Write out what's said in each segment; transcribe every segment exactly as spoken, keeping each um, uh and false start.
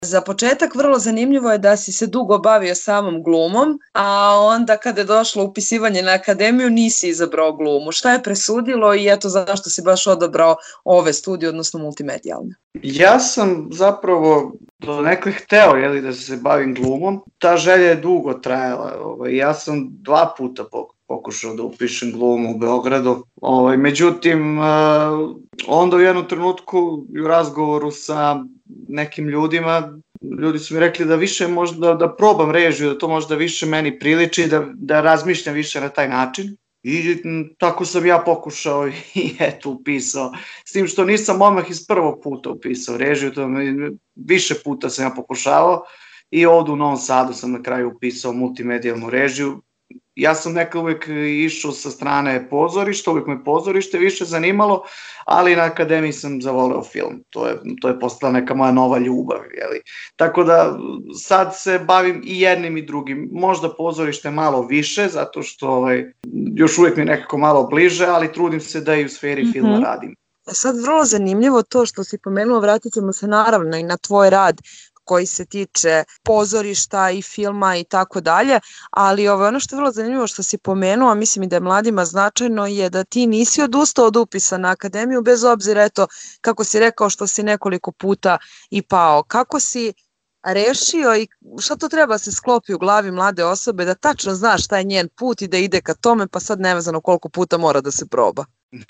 Za početak vrlo zanimljivo je da si se dugo bavio samom glumom, a onda kada je došlo upisivanje na akademiju nisi izabrao glumu. Šta je presudilo i eto zašto si baš odabrao ove studije, odnosno multimedijalne? Ja sam zapravo do nekle hteo jeli, da se bavim glumom. Ta želja je dugo trajala. Ovaj, ja sam dva puta pokušao da upišem glumu u Beogradu. Ovaj, međutim, onda u jednom trenutku u razgovoru sa nekim ljudima, ljudi su mi rekli da više možda da probam režiju, da to možda više meni priliči, da, da razmišljam više na taj način. I tako sam ja pokušao i eto upisao. S tim što nisam odmah iz prvog puta upisao režiju, to više puta sam ja pokušavao i ovdje u Novom Sadu sam na kraju upisao multimedijalnu režiju. Ja sam nekad uvijek išao sa strane pozorišta, uvijek me pozorište više zanimalo, ali na akademiji sam zavoleo film. To je, to je postala neka moja nova ljubav. Jeli. Tako da sad se bavim i jednim i drugim. Možda pozorište malo više, zato što ovaj, još uvijek mi je nekako malo bliže, ali trudim se da i u sferi mm-hmm. filma radim. Sad vrlo zanimljivo to što si pomenuo, vratit ćemo se naravno i na tvoj rad koji se tiče pozorišta i filma i tako dalje, ali ovo, ono što je vrlo zanimljivo što si pomenuo, a mislim i da je mladima značajno, je da ti nisi odustao od upisa na akademiju, bez obzira, eto, kako si rekao što si nekoliko puta i pao. Kako si rešio i šta to treba se sklopi u glavi mlade osobe, da tačno znaš šta je njen put i da ide ka tome, pa sad nevezano koliko puta mora da se proba?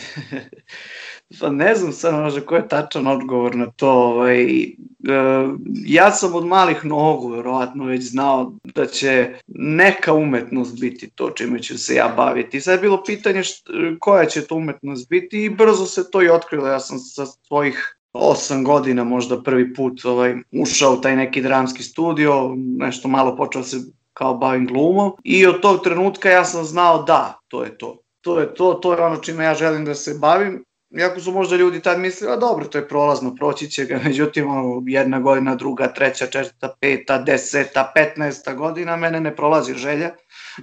Pa ne znam sad možda koji je tačan odgovor na to. Ovaj, e, ja sam od malih nogu verovatno već znao da će neka umetnost biti to čime ću se ja baviti. Sad je bilo pitanje št, koja će to umetnost biti i brzo se to i otkrilo. Ja sam sa svojih osam godina možda prvi put ovaj, ušao u taj neki dramski studio, nešto malo počeo se kao bavim glumom i od tog trenutka ja sam znao da, to je to. To je to, to je ono čime ja želim da se bavim. Iako su možda ljudi tad mislili, a dobro, to je prolazno, proći će ga, međutim, jedna godina, druga, treća, četvrta, peta, deseta, petnaesta godina, mene ne prolazi želja.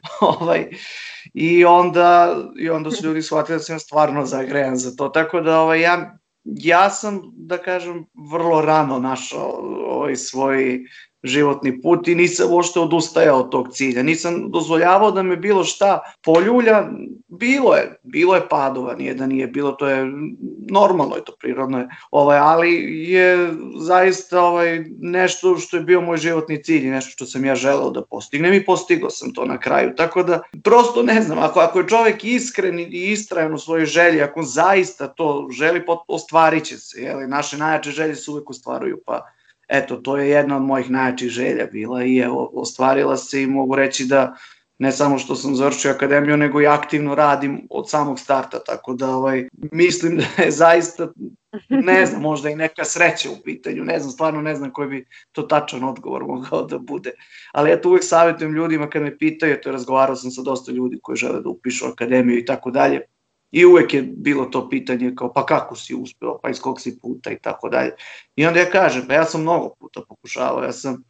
ovaj, i, onda, I onda su ljudi shvatili da sam stvarno zagrejan za to. Tako da ovaj, ja, ja sam, da kažem, vrlo rano našao ovaj, svoj životni put i nisam uopšte odustajao od tog cilja. Nisam dozvoljavao da me bilo šta poljulja, bilo je, bilo je padova, nije da nije bilo, to je normalno, je to prirodno je, ovaj, ali je zaista ovaj, nešto što je bio moj životni cilj i nešto što sam ja želeo da postignem i postigao sam to na kraju. Tako da, prosto ne znam, ako, ako je čovek iskren i istrajan u svojoj želji, ako zaista to želi, ostvarit će se, jeli? Naše najjače želje se uvek ostvaruju, pa eto, to je jedna od mojih najjačih želja bila i evo, ostvarila se i mogu reći da ne samo što sam završio akademiju, nego i aktivno radim od samog starta, tako da ovaj, mislim da je zaista, ne znam, možda i neka sreća u pitanju, ne znam, stvarno ne znam koji bi to tačan odgovor mogao da bude, ali ja to uvijek savjetujem ljudima kad me pitaju, to je razgovarao sam sa dosta ljudi koji žele da upišu akademiju i tako dalje, i uvek je bilo to pitanje kao pa kako si uspeo, pa iz kog si puta i tako dalje. I onda ja kažem, pa ja sam mnogo puta pokušavao, ja sam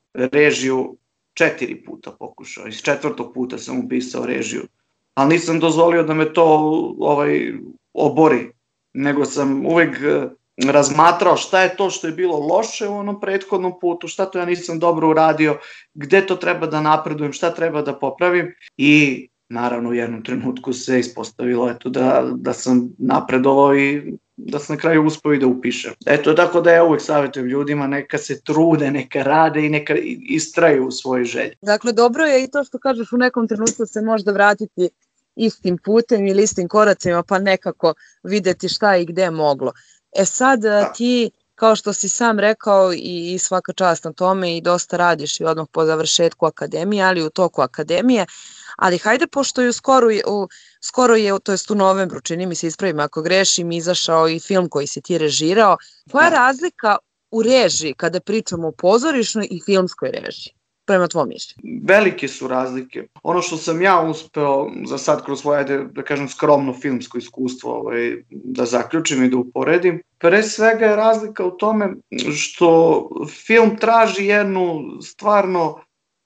režiju četiri puta pokušao, iz četvrtog puta sam upisao režiju, ali nisam dozvolio da me to ovaj, obori, nego sam uvek razmatrao šta je to što je bilo loše u onom prethodnom putu, šta to ja nisam dobro uradio, gde to treba da napredujem, šta treba da popravim i naravno u jednom trenutku se ispostavilo eto, da, da sam napredovao i da sam na kraju uspeo i da upišem. Eto, tako da ja uvek savjetujem ljudima neka se trude, neka rade i neka istraju u svojoj želji. Dakle, dobro je i to što kažeš u nekom trenutku se možda vratiti istim putem ili istim koracima pa nekako videti šta i gde je moglo. E sad da. Ti, kao što si sam rekao i svaka čast na tome i dosta radiš i odmah po završetku akademije, ali u toku akademije, ali hajde, pošto je skoro, u, skoro je, to jest u novembru, čini mi se, ispravim ako grešim, izašao i film koji si ti režirao. Koja je razlika u režiji kada pričamo o pozorišnoj i filmskoj režiji, prema tvom mišljenju? Velike su razlike. Ono što sam ja uspeo za sad kroz svoje, da kažem, skromno filmsko iskustvo ovaj, da zaključim i da uporedim, pre svega je razlika u tome što film traži jednu stvarno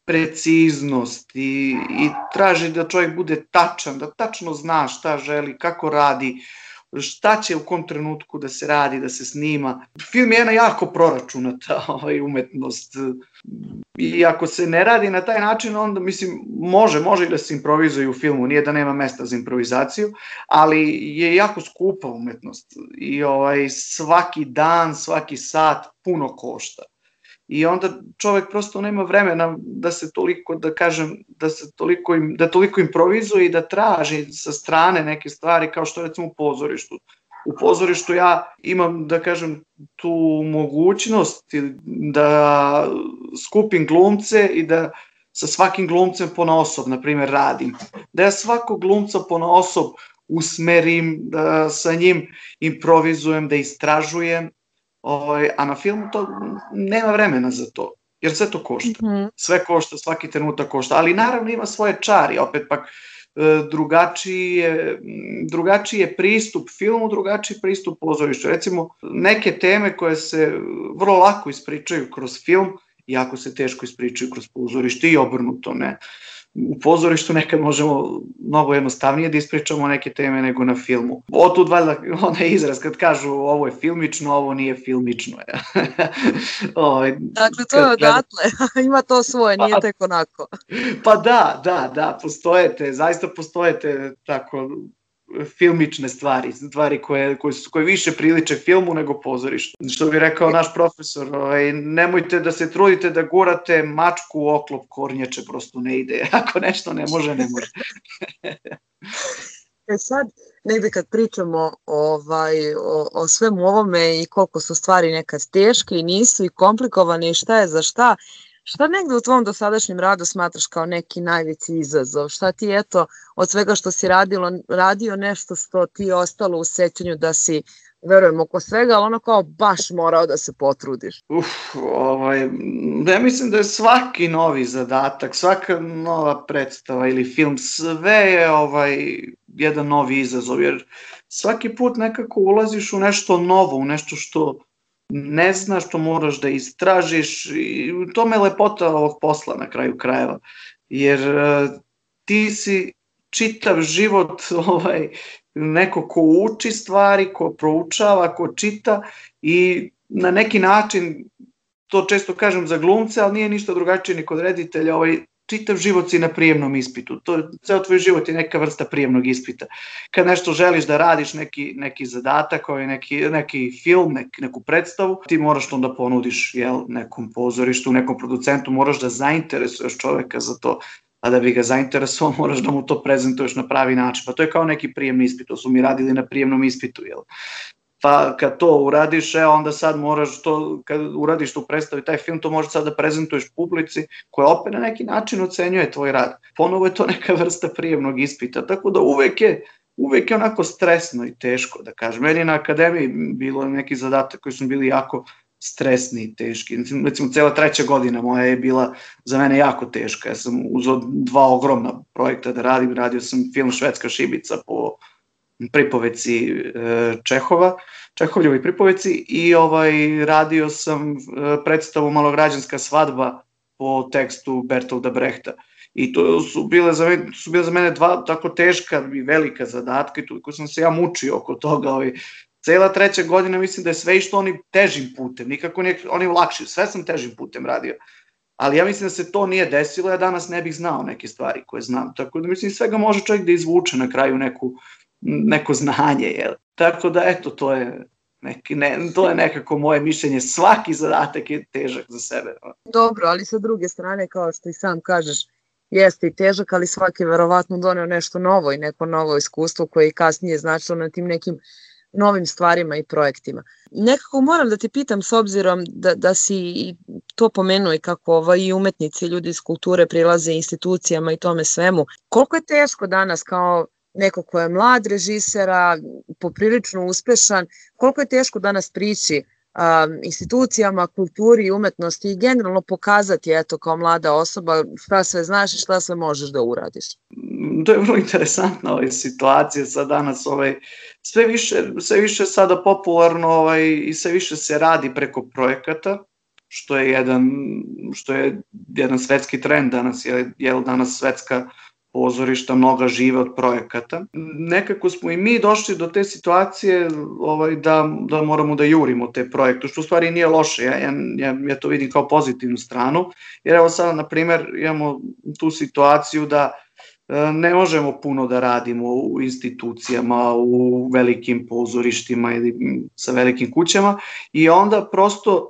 preciznost i, i traži da čovjek bude tačan, da tačno zna šta želi, kako radi. šta će u kom trenutku da se radi, da se snima. Film je jedna jako proračunata ovaj, umetnost i ako se ne radi na taj način, onda mislim, može, može i da se improvizuje u filmu, nije da nema mesta za improvizaciju, ali je jako skupa umetnost i ovaj, svaki dan, svaki sat puno košta. I onda čovek prosto nema vremena da se toliko, da kažem, da se toliko, da toliko improvizuje i da traži sa strane neke stvari, kao što recimo u pozorištu. U pozorištu ja imam, da kažem, tu mogućnost da skupim glumce i da sa svakim glumcem ponaosob, na primjer, radim. Da ja svakog glumca ponaosob usmerim, da sa njim improvizujem, da istražujem, Ovaj, a na filmu to nema vremena za to, jer sve to košta. Mm-hmm. Sve košta, svaki trenutak košta, ali naravno ima svoje čari, opet pak drugačiji je, drugačiji je pristup filmu, drugačiji pristup pozorištu. Recimo, neke teme koje se vrlo lako ispričaju kroz film, jako se teško ispričaju kroz pozorište i obrnuto, ne. U pozorištu nekad možemo mnogo jednostavnije da ispričamo neke teme nego na filmu. Otud valjda onaj izraz kad kažu ovo je filmično, ovo nije filmično. Ovaj, dakle, to je odatle, ima to svoje, nije tek onako. Pa da, da, da, postojete, zaista postojete tako filmične stvari, stvari koje, koje, su, koje više priliče filmu nego pozorištu. Što bi rekao naš profesor, ovaj, nemojte da se trudite da gurate mačku u oklop kornjače, prosto ne ide. Ako nešto ne može, ne može. E sad, negde kad pričamo ovaj, o, o svemu ovome i koliko su stvari nekad teške i nisu i komplikovane i šta je za šta, šta negde u tvom dosadašnjem radu smatraš kao neki najveći izazov? Šta ti eto od svega što si radilo, radio nešto što ti je ostalo u sećanju da si, verujem, oko svega, ali ono kao baš morao da se potrudiš? Uf, ovaj, ja mislim da je svaki novi zadatak, svaka nova predstava ili film, sve je ovaj, jedan novi izazov, jer svaki put nekako ulaziš u nešto novo, u nešto što ne znaš, što moraš da istražiš i u tome je lepota ovog posla na kraju krajeva, jer uh, ti si čitav život ovaj, neko ko uči stvari, ko proučava, ko čita i na neki način, to često kažem za glumce, ali nije ništa drugačije ni kod reditelja, ovaj, čitav život si na prijemnom ispitu, to, ceo tvoj život je neka vrsta prijemnog ispita. Kad nešto želiš da radiš, neki, neki zadatak, ovaj, neki, neki film, nek, neku predstavu, ti moraš to onda ponudiš jel, nekom pozorištu, nekom producentu, moraš da zainteresuješ čoveka za to, a da bi ga zainteresovao moraš da mu to prezentuješ na pravi način. Pa to je kao neki prijemni ispit, to su mi radili na prijemnom ispitu, jel? Pa kad to uradiš, e, onda sad moraš to, kad uradiš tu predstavu, taj film, to možeš sad da prezentuješ publici, koja opet na neki način ocenjuje tvoj rad. Ponovo je to neka vrsta prijemnog ispita, tako da uvek je, uvek je onako stresno i teško, da kažem. Meni na akademiji bilo neki zadatak koji su bili jako stresni i teški. Recimo, cela treća godina moja je bila za mene jako teška. Ja sam uzeo dva ogromna projekta da radim. Radio sam film Švedska šibica po pripoveci Čehova, Čehovljevoj pripoveci i ovaj, radio sam predstavu Malograđanska svadba po tekstu Bertolda Brehta. I to su bile za mene, su bile za mene dva tako teška i velika zadatka i toliko sam se ja mučio oko toga. Ovaj, cela treća godina mislim da je sve išlo onim težim putem, nikako nije onim lakšim, sve sam težim putem radio. Ali ja mislim da se to nije desilo, ja danas ne bih znao neke stvari koje znam. Tako da mislim svega može čovjek da izvuče na kraju neku, neko znanje. Jel? Tako da eto, to je, neki, ne, to je nekako moje mišljenje. Svaki zadatak je težak za sebe. Dobro, ali sa druge strane, kao što i sam kažeš, jeste i težak, ali svaki je verovatno doneo nešto novo i neko novo iskustvo koje i kasnije značilo na tim nekim novim stvarima i projektima. Nekako moram da te pitam, s obzirom da, da si to pomenuo i kako ovaj, i umetnici, ljudi iz kulture prilaze institucijama i tome svemu, koliko je teško danas kao neko ko je mlad režisera, poprilično uspešan, koliko je teško danas prići um, institucijama, kulturi i umetnosti i generalno pokazati, eto, kao mlada osoba, šta sve znaš i šta sve možeš da uradiš? To je vrlo interesantna ovaj, situacija sad danas, ovaj, sve više, sve više sada popularno ovaj, i sve više se radi preko projekata, što je jedan, što je jedan svetski trend danas, je, je danas svetska pozorišta, mnoga žive od projekata. Nekako smo i mi došli do te situacije ovaj, da, da moramo da jurimo te projekte, što u stvari nije loše, ja, ja, ja to vidim kao pozitivnu stranu, jer evo sada, na primer, imamo tu situaciju da ne možemo puno da radimo u institucijama, u velikim pozorištima ili sa velikim kućama i onda prosto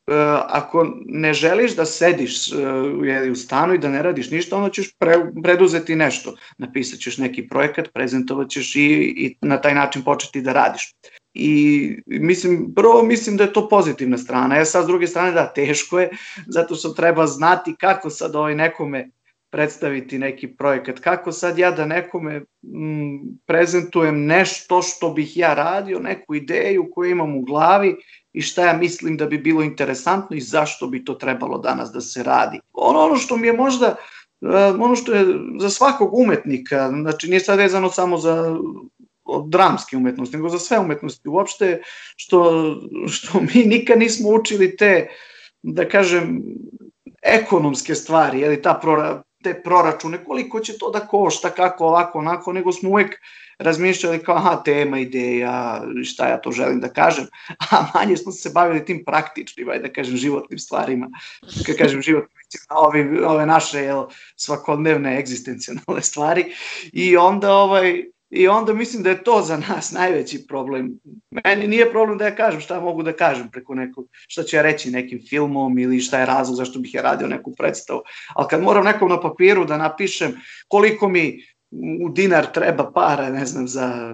ako ne želiš da sediš u stanu i da ne radiš ništa, onda ćeš preduzeti nešto. Napisat ćeš neki projekat, prezentovat ćeš i, i na taj način početi da radiš. I mislim, prvo mislim da je to pozitivna strana, ja sad s druge strane da teško je, zato što treba znati kako sad ovaj nekome predstaviti neki projekat, kako sad ja da nekome m, prezentujem nešto što bih ja radio, neku ideju koju imam u glavi i šta ja mislim da bi bilo interesantno i zašto bi to trebalo danas da se radi. Ono, ono što mi je možda, ono što je za svakog umetnika, znači nije sad vezano samo za dramske umetnosti, nego za sve umetnosti uopšte, što, što mi nikad nismo učili te, da kažem, ekonomske stvari, je li ta prora, te proračune, koliko će to da košta, kako ovako, onako, nego smo uvek razmišljali kao, aha, tema, ideja, šta ja to želim da kažem, a manje smo se bavili tim praktičnim, da kažem, životnim stvarima, kad kažem životnim, ove, ove naše jel, svakodnevne egzistencionalne stvari i onda ovaj, I onda mislim da je to za nas najveći problem. Meni nije problem da ja kažem šta mogu da kažem preko nekog, šta ću ja reći nekim filmom ili šta je razlog zašto bih ja radio neku predstavu. Ali kad moram nekom na papiru da napišem koliko mi u dinar treba para, ne znam, za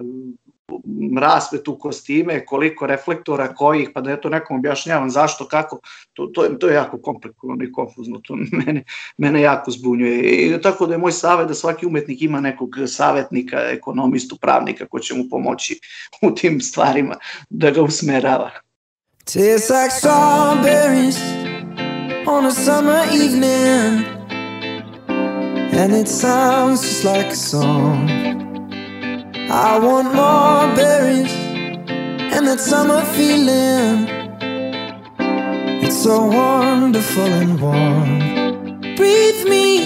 rasvetu kostime, koliko reflektora, kojih, pa da ja to nekom objašnjavam zašto, kako, to, to, to je jako komplikovano i konfuzno, to mene, mene jako zbunjuje. I tako da je moj savjet da svaki umetnik ima nekog savjetnika, ekonomistu, pravnika ko će mu pomoći u tim stvarima, da ga usmerava. Tastes like strawberries on a summer evening and it sounds just like a song. I want more berries and that summer feeling. It's so wonderful and warm. Breathe me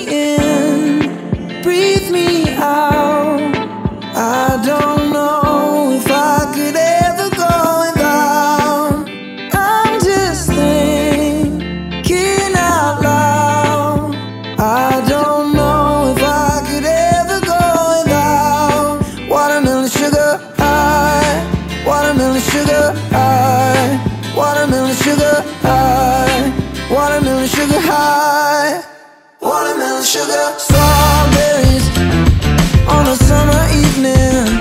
in, breathe me out. I don't know if I could ever go without. I'm just thinking out loud. I don't know if I could ever go without. Watermelon sugar high, watermelon sugar high, watermelon sugar high, watermelon sugar high, watermelon sugar. Strawberries on a summer evening.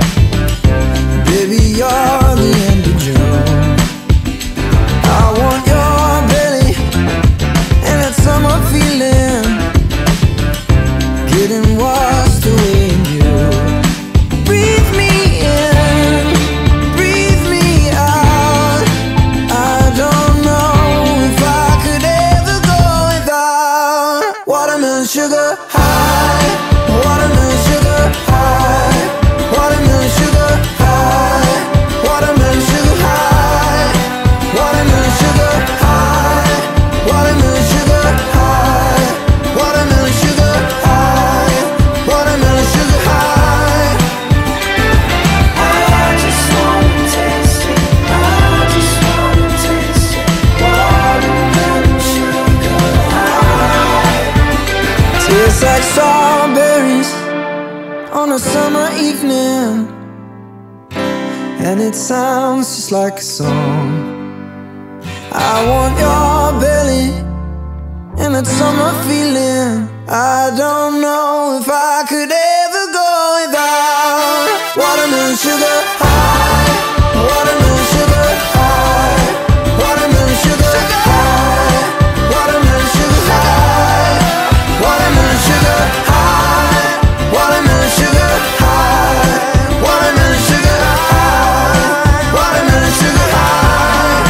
Baby, you're the end of June. I want your belly and that summer feeling, getting washed away in you. Breathe me in, breathe me out. I don't know if I could ever go without. Watermelon sugar high, watermelon sugar high, watermelon sugar high, watermelon sugar high, watermelon sugar high, watermelon sugar high, watermelon sugar high, watermelon sugar high. I just wanna taste it, I just wanna taste it, watermelon sugar high. Tastes like strawberries on a summer evening, and it sounds just like a song. I want your belly and that summer feeling. I don't know if I could ever go without. Watermelon sugar high, watermelon sugar high, watermelon sugar high, watermelon sugar high, watermelon sugar high, watermelon sugar high, watermelon sugar high, watermelon sugar high.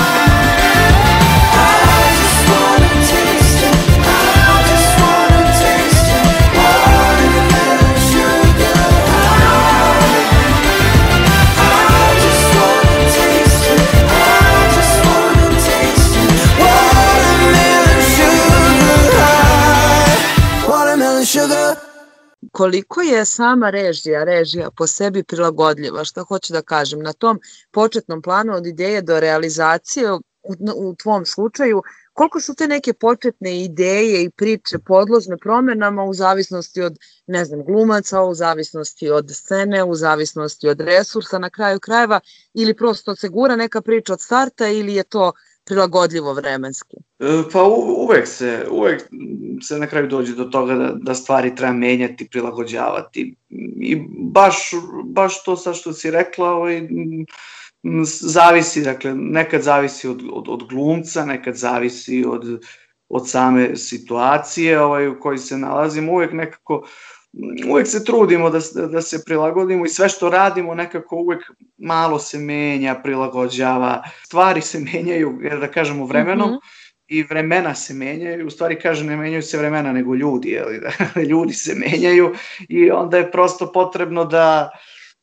I just wanna taste it, I just wanna taste it, watermelon sugar high. I just wanna taste it, I just wanna taste it, watermelon sugar high, watermelon sugar. Koliko je sama režija, režija po sebi prilagodljiva, što hoću da kažem, na tom početnom planu od ideje do realizacije u, u tvom slučaju, koliko su te neke početne ideje i priče podložne promenama u zavisnosti od, ne znam, glumaca, u zavisnosti od scene, u zavisnosti od resursa na kraju krajeva, ili prosto se gura neka priča od starta ili je to prilagodljivo vremenski? Pa u, uvek se, uvek se na kraju dođe do toga da, da stvari treba menjati, prilagođavati. I baš, baš to sad što si rekla, ovaj, zavisi, dakle, nekad zavisi od, od, od glumca, nekad zavisi od, od same situacije ovaj, u kojoj se nalazimo, uvek nekako, uvek se trudimo da, da se prilagodimo i sve što radimo nekako uvek malo se menja, prilagođava, stvari se menjaju, da kažemo, vremenom, mm-hmm. i vremena se menjaju, u stvari kaže ne menjaju se vremena nego ljudi, jeli, da, ljudi se menjaju i onda je prosto potrebno da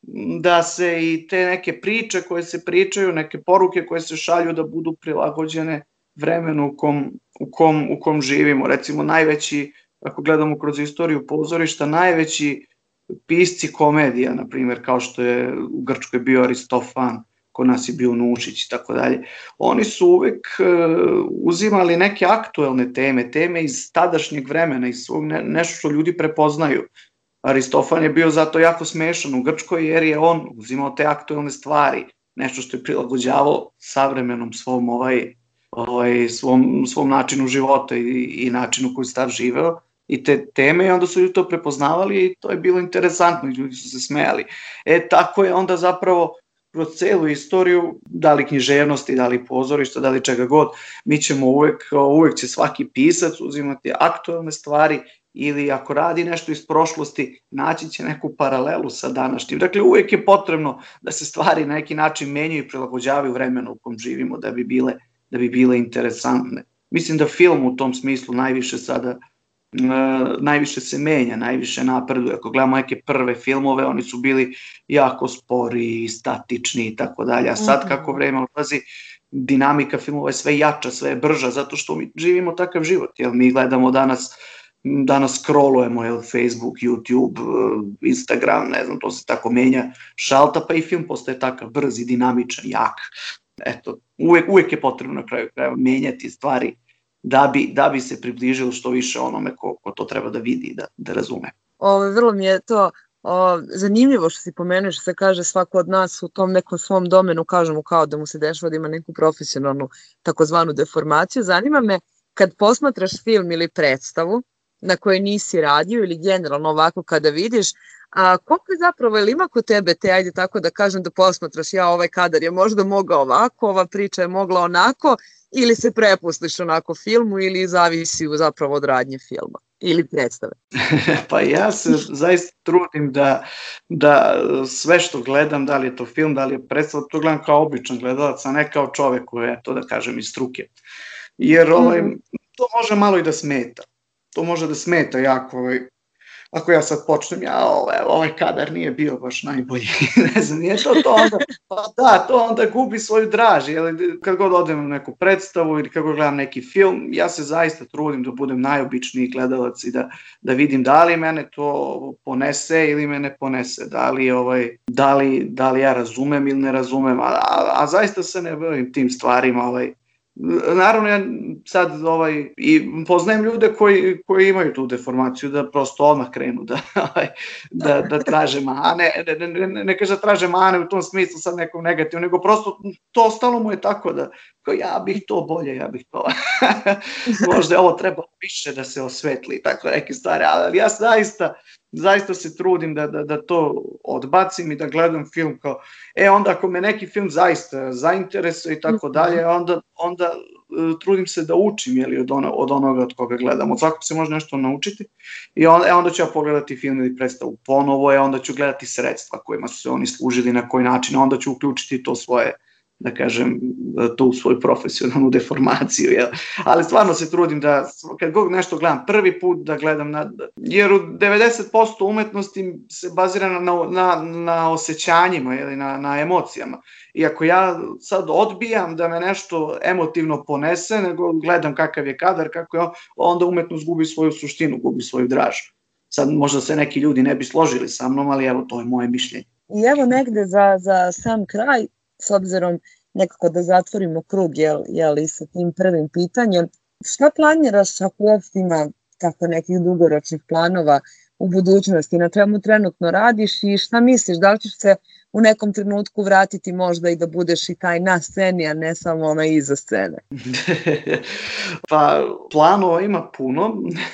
da se i te neke priče koje se pričaju, neke poruke koje se šalju da budu prilagođene vremenu u kom, u kom, u kom živimo. Recimo najveći, ako gledamo kroz istoriju pozorišta, najveći pisci komedija, na primjer, kao što je u Grčkoj bio Aristofan, kod nas je bio Nušić i tako dalje, oni su uvek uh, uzimali neke aktuelne teme, teme iz tadašnjeg vremena, iz svog ne, nešto što ljudi prepoznaju. Aristofan je bio zato jako smešan u Grčkoj jer je on uzimao te aktuelne stvari, nešto što je prilagođavao savremenom svom, ovaj, ovaj, svom, svom načinu života i, i načinu koji je tad živeo i te teme i onda su ljudi to prepoznavali i to je bilo interesantno i ljudi su se smejali. E tako je onda zapravo kroz celu istoriju, da li književnosti, da li pozorišta, da li čega god, mi ćemo uvek, uvek će svaki pisac uzimati aktuelne stvari ili ako radi nešto iz prošlosti, naći će neku paralelu sa današnjim. Dakle, uvijek je potrebno da se stvari na neki način menjaju i prilagođavaju vremenu u kom živimo da bi bile, da bi bile interesantne. Mislim da film u tom smislu najviše sada, uh, najviše se menja, najviše napreduje. Ako gledamo neke prve filmove, oni su bili jako spori, statični i tako dalje. A sad kako vreme odlazi, dinamika filmova je sve jača, sve je brža, zato što mi živimo takav život. Jel? Mi gledamo danas danas scrollujemo, jel, Facebook, YouTube, Instagram, ne znam, to se tako menja šalta, pa i film postaje takav brz i dinamičan, jak. Eto, uvek, uvek je potrebno na kraju krajeva menjati stvari da bi, da bi se približilo što više onome ko, ko to treba da vidi i da, da razume. Ovo, vrlo mi je to o, zanimljivo što si pomenuo, što se kaže svako od nas u tom nekom svom domenu, kažemo kao da mu se dešava da ima neku profesionalnu takozvanu deformaciju. Zanima me, kad posmatraš film ili predstavu na kojoj nisi radio ili generalno ovako kada vidiš, a koliko je zapravo, ili ima kod tebe te, ajde tako da kažem, da posmatraš, ja ovaj kadar je možda mogao ovako, ova priča je mogla onako, ili se prepustiš onako filmu ili zavisi zapravo od radnje filma ili predstave? Pa ja se zaista trudim da, da sve što gledam, da li je to film, da li je predstava, to gledam kao običan gledalac, a ne kao čovek koji je, to da kažem, iz struke. Jer ovaj, mm. to može malo i da smeta. To može da smeta jako, ovaj, ako ja sad počnem, ja, ovaj, ovaj kadar nije bio baš najbolji, ne znam, nije to to onda, pa da, to onda gubi svoju draž, jer kad god odem u neku predstavu ili kad god gledam neki film, ja se zaista trudim da budem najobičniji gledalac i da, da vidim da li mene to ponese ili me ne ponese, da li, ovaj, da li, da li ja razumem ili ne razumem, a, a, a zaista se ne bavim tim stvarima, ovaj, naravno ja sad ovaj, i poznajem ljude koji, koji imaju tu deformaciju da prosto odmah krenu da, da, da traže mane, ne, ne, ne, ne kaže da traže mane u tom smislu sad nekom negativnom, nego prosto to ostalo mu je tako da kao ja bih to bolje, ja bih to možda ovo treba više da se osvetli, tako neke stvari, ali ja zaista zaista se trudim da, da, da to odbacim i da gledam film kao, e onda ako me neki film zaista zainteresuje i tako dalje, onda, onda uh, trudim se da učim, jeli, od, ono, od onoga od koga gledam, od svakog se može nešto naučiti i onda, e, onda ću ja pogledati film ili predstavu ponovo, e, onda ću gledati sredstva kojima su se oni služili, na koji način, onda ću uključiti to svoje, da kažem, to u svoju profesionalnu deformaciju, jel? Ali stvarno se trudim da, kad god nešto gledam prvi put, da gledam, na, jer u devedeset posto umetnosti se bazira na, na, na osjećanjima, jel? Na, na emocijama. I ako ja sad odbijam da me nešto emotivno ponese, nego gledam kakav je kadar, kako je on, onda umetnost gubi svoju suštinu, gubi svoju draž. Sad možda se neki ljudi ne bi složili sa mnom, ali evo, to je moje mišljenje. I evo negde za, za sam kraj, s obzirom nekako da zatvorimo krug, jel, jel, i sa tim prvim pitanjem, šta planiraš ako uopšte ima tako nekih dugoročnih planova u budućnosti, na čemu trenutno radiš i šta misliš, da li ćeš se u nekom trenutku vratiti možda i da budeš i taj na sceni, a ne samo ono iza scene? Pa planova ima puno,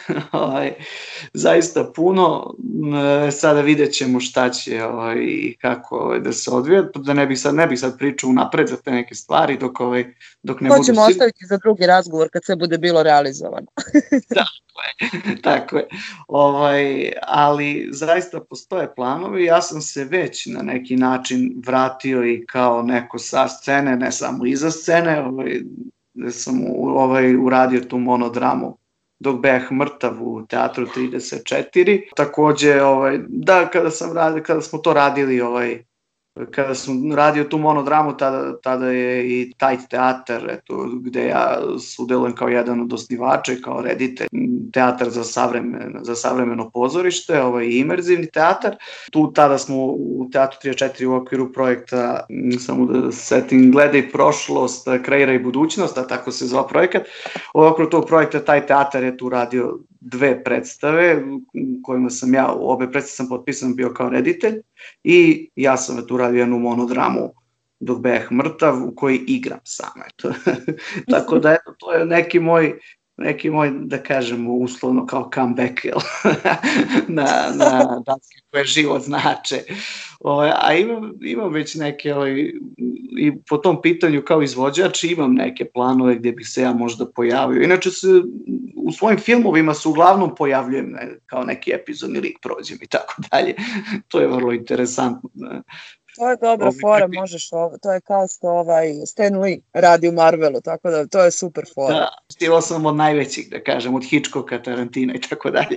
zaista puno, sada vidjet ćemo šta će i kako da se odvija, da ne bih sad, ne bih sad pričao unapred za te neke stvari dok, dok ne budu... To ćemo ostaviti za drugi razgovor kad sve bude bilo realizovano. Tako je, tako je. Ovaj, ali zaista postoje planovi, ja sam se već na neki način vratio i kao neko sa scene, ne samo iza scene, ovaj, gde sam ovaj, uradio tu monodramu Dok beh mrtav u Teatru trideset četiri. Takođe, ovaj, da, kada, sam radio, kada smo to radili, ovaj, kada sam radio tu monodramu, tada, tada je i taj teatar, eto, gde ja sudelujem kao jedan od osnivača i kao reditelj, teatar za savremeno, za savremeno pozorište, ovaj, imerzivni teatar. Tu tada smo u Teatru trideset četiri u okviru projekta, samo da setim, Gledaj prošlost, kreiraj budućnost, a tako se zvao projekat. U okviru tog projekta taj teatar je tu radio dve predstave, u kojima sam ja, u obe predstave sam potpisan bio kao reditelj i ja sam tu radio jednu monodramu Dok beh mrtav u kojoj igram sam, eto. Tako da, eto, to je neki moj, neki moj, da kažem, uslovno kao comeback, jel? na, na danske koje život znače. O, a imam, imam već neke, o, i po tom pitanju kao izvođač imam neke planove gdje bih se ja možda pojavio. Inače se u svojim filmovima se uglavnom pojavljujem ne, kao neki epizodni lik, prođem i tako dalje. To je vrlo interesantno. To je dobra fora, možeš ovo, to je kao što ovaj Stan Lee radi u Marvelu, tako da to je super fora. Da, stilao sam od najvećih, da kažem, od Hitchcocka, Tarantina i tako dalje.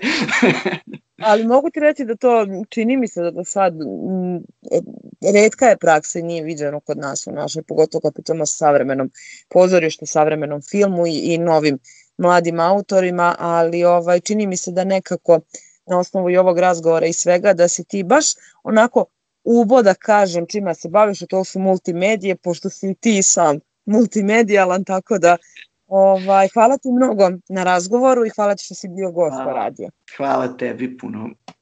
Ali mogu ti reći da to čini mi se da do sad m, retka je praksa i nije viđeno kod nas u našoj, pogotovo kad pitamo o savremenom pozorištu, savremenom filmu i, i novim mladim autorima, ali ovaj čini mi se da nekako na osnovu i ovog razgovora i svega da si ti baš onako ubo da kažem čima se baviš, a to su multimedije, pošto si ti sam multimedijalan, tako da ovaj, hvala ti mnogo na razgovoru i hvala ti što si bio gost po radiju. Hvala tebi puno.